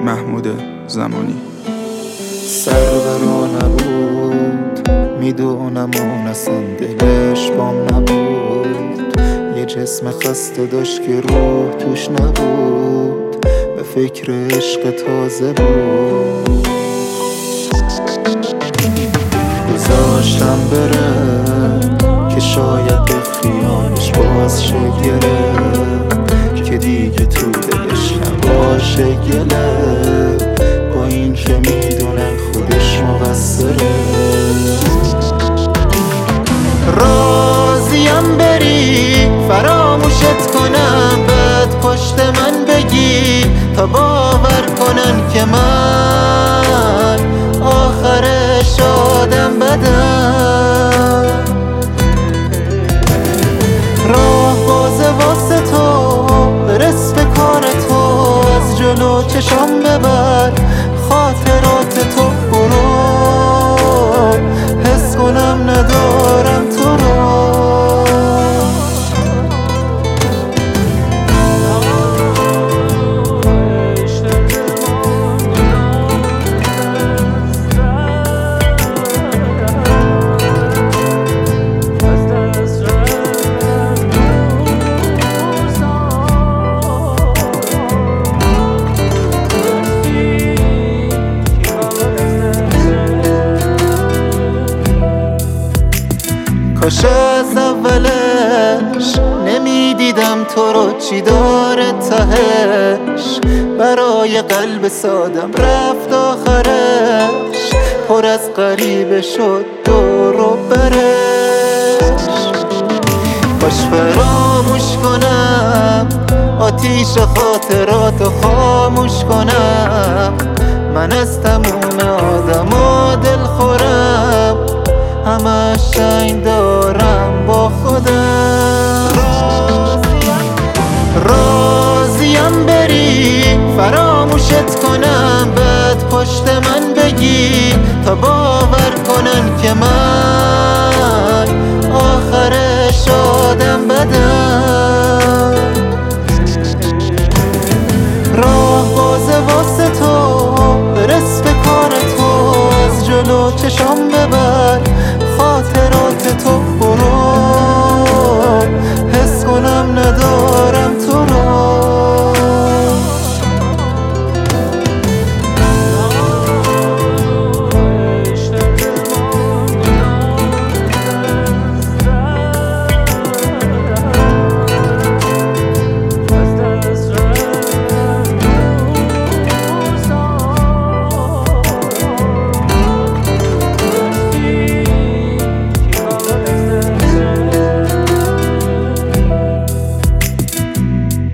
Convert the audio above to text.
محمود زمانی. سربرا نبود، میدونم اون اصلا دلش بام نبود. یه جسم خسته داشت که روح توش نبود، به فکر عشق تازه بود. گذاشتم بره که شاید به خیالش باز شه گره، که دیگه تو دلش نباشه گله، با این که میدونم خودش مقصره. راضیم بری فراموشت کنم، بعد پشت من بگی تا باور کنن که من آخرش آدم بدم. راه بازه واسه تو، برس به کار تو، از جلو چشام ببر خاطرات تو برو، حس کنم ندارم تو رو. کاش از اولش نمیدیدم تو رو چی داره تهش، برای قلب سادم رفت آخرش، پر از غریبه شد دور و برش. کاش فراموش کنم آتیش خاطراتو خاموش کنم، من از تموم آدما دل خورم، همش شنگ دارم با خودم. راضیم بری فراموشت کنم، بعد پشت من بگی تا باور کنن که من